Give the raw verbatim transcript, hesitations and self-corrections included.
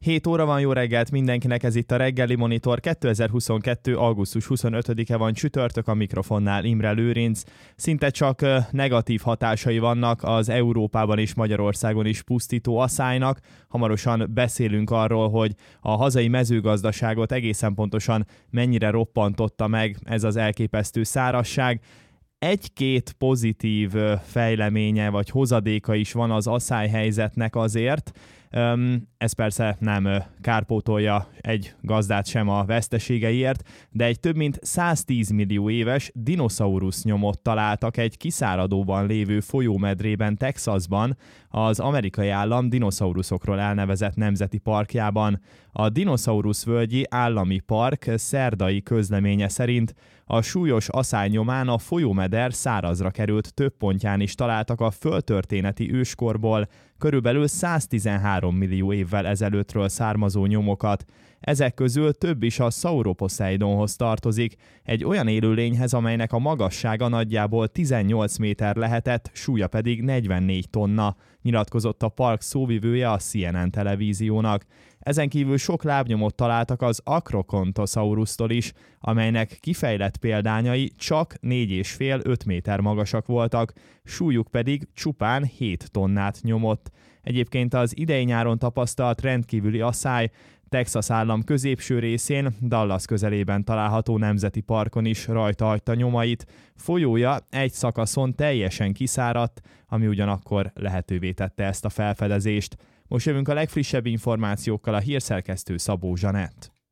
hét óra van, jó reggelt mindenkinek, ez itt a Reggeli Monitor. kétezer-huszonkettő. augusztus huszonötödike van, csütörtök, a mikrofonnál Imre Lőrinc. Szinte csak negatív hatásai vannak az Európában és Magyarországon is pusztító aszálynak. Hamarosan beszélünk arról, hogy a hazai mezőgazdaságot egészen pontosan mennyire roppantotta meg ez az elképesztő szárazság. Egy-két pozitív fejleménye vagy hozadéka is van az aszályhelyzetnek azért. Ez persze nem kárpótolja egy gazdát sem a veszteségeiért, de egy több mint száztíz millió éves dinoszaurusz nyomot találtak egy kiszáradóban lévő folyómedrében Texasban, az amerikai állam dinoszauruszokról elnevezett nemzeti parkjában. A Dinoszaurusz völgyi állami park szerdai közleménye szerint a súlyos aszály nyomán a folyómeder szárazra került több pontján is találtak a földtörténeti őskorból körülbelül száztizenhárom millió évvel ezelőttről származó nyomokat. Ezek közül több is a Sauroposeidonhoz tartozik, egy olyan élőlényhez, amelynek a magassága nagyjából tizennyolc méter lehetett, súlya pedig negyvennégy tonna, nyilatkozott a park szóvivője a C N N televíziónak. Ezen kívül sok lábnyomot találtak az Acrocanthosaurustól is, amelynek kifejlett példányai csak négy és fél-öt méter magasak voltak, súlyuk pedig csupán hét tonnát nyomott. Egyébként az idei nyáron tapasztalt rendkívüli aszály Texas állam középső részén, Dallas közelében található nemzeti parkon is rajta hagyta nyomait. Folyója egy szakaszon teljesen kiszáradt, ami ugyanakkor lehetővé tette ezt a felfedezést. Most jövünk a legfrissebb információkkal, a hírszerkesztő Szabó Zsanett.